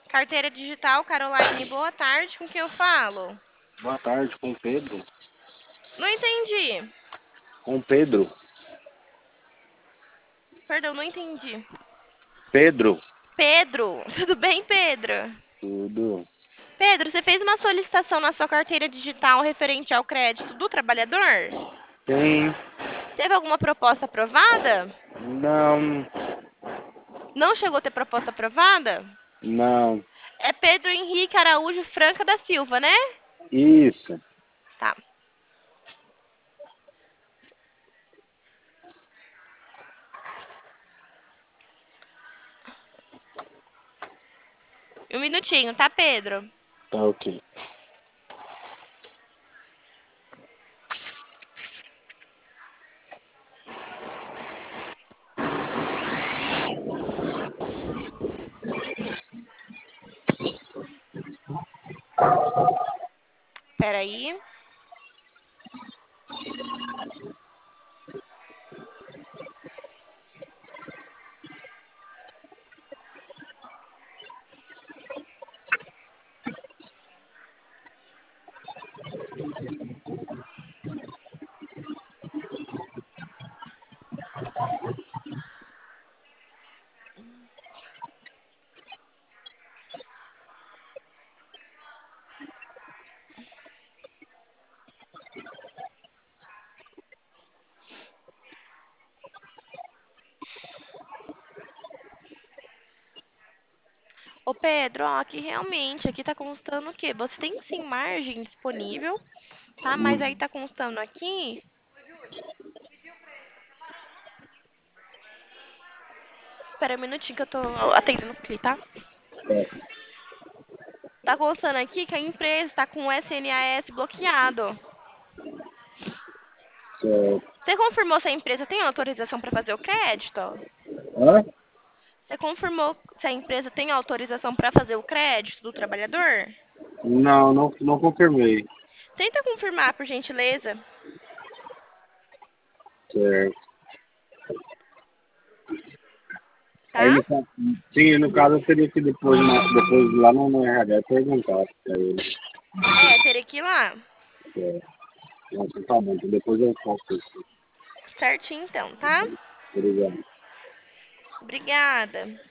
Carteira digital, Caroline, boa tarde, com quem eu falo? Boa tarde, com Pedro. Não entendi. Com Pedro. Perdão, não entendi. Pedro. Pedro, tudo bem, Pedro? Tudo. Pedro, você fez uma solicitação na sua carteira digital referente ao crédito do trabalhador? Tem. Teve alguma proposta aprovada? Não. Não chegou a ter proposta aprovada? Não. É Pedro Henrique Araújo Franca da Silva, né? Isso. Tá. Um minutinho, tá, Pedro? Tá ok. Peraí. Ô, Pedro, ó, aqui realmente, aqui tá constando o quê? Você tem sim margem disponível, tá? Mas aí tá constando aqui. Espera um minutinho que eu tô atendendo aqui, tá? Tá constando aqui que a empresa está com o SNS bloqueado. Certo. Você confirmou se a empresa tem autorização para fazer o crédito? Hã? Você confirmou se a empresa tem autorização para fazer o crédito do trabalhador? Não confirmei. Tenta confirmar, por gentileza, Certo. Aí tá? sim, no caso eu teria que depois lá no RH perguntar pra ele. É, teria que ir lá. Certo. Nossa, tá bom, então depois eu faço isso. Certinho então, tá? Obrigado. Obrigada.